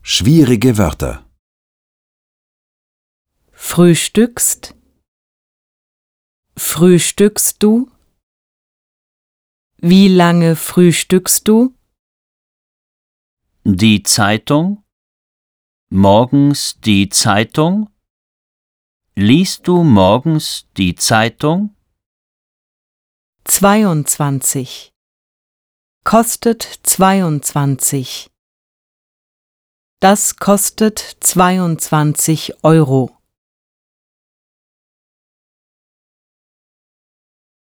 Schwierige Wörter. Frühstückst, frühstückst du? Wie lange frühstückst du? Die Zeitung? Morgens die Zeitung? Liest du morgens die Zeitung? 22. Kostet 22. Das kostet 22 Euro.